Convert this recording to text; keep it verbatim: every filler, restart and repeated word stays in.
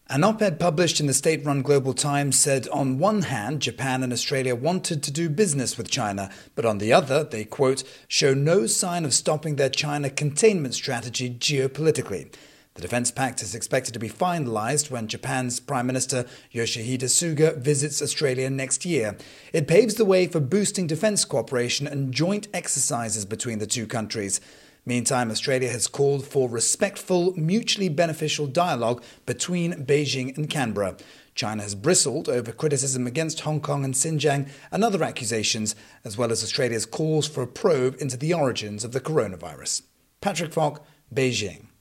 An op-ed published in the state-run Global Times said on one hand, Japan and Australia wanted to do business with China, but on the other, they, quote, show no sign of stopping their China containment strategy geopolitically. The defense pact is expected to be finalized when Japan's Prime Minister Yoshihide Suga visits Australia next year. It paves the way for boosting defense cooperation and joint exercises between the two countries. Meantime, Australia has called for respectful, mutually beneficial dialogue between Beijing and Canberra. China has bristled over criticism against Hong Kong and Xinjiang and other accusations, as well as Australia's calls for a probe into the origins of the coronavirus. Patrick Falk, Beijing.